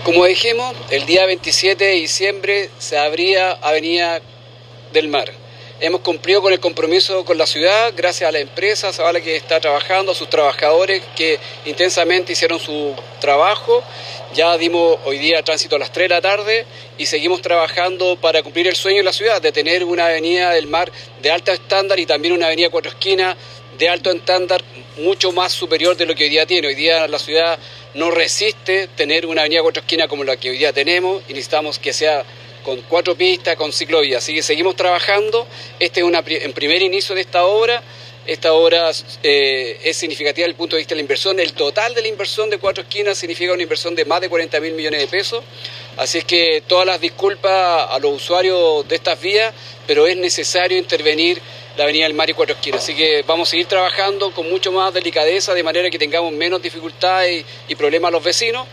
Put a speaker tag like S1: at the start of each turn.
S1: Como dijimos, el día 27 de diciembre se abría Avenida del Mar. Hemos cumplido con el compromiso con la ciudad, gracias a la empresa Zavala que está trabajando, a sus trabajadores que intensamente hicieron su trabajo. Ya dimos hoy día tránsito a las 3 de la tarde y seguimos trabajando para cumplir el sueño de la ciudad, de tener una avenida del Mar de alto estándar y también una avenida Cuatro Esquinas de alto estándar mucho más superior de lo que hoy día tiene. Hoy día la ciudad no resiste tener una avenida Cuatro Esquinas como la que hoy día tenemos y necesitamos que sea con 4 pistas, con ciclovía. Así que seguimos trabajando. Este es un primer inicio de esta obra. Esta obra es significativa desde el punto de vista de la inversión. El total de la inversión de Cuatro Esquinas significa una inversión de más de 40.000 millones de pesos. Así es que todas las disculpas a los usuarios de estas vías, pero es necesario intervenir la Avenida del Mar y Cuatro Esquinas. Así que vamos a seguir trabajando con mucho más delicadeza, de manera que tengamos menos dificultades y problemas a los vecinos.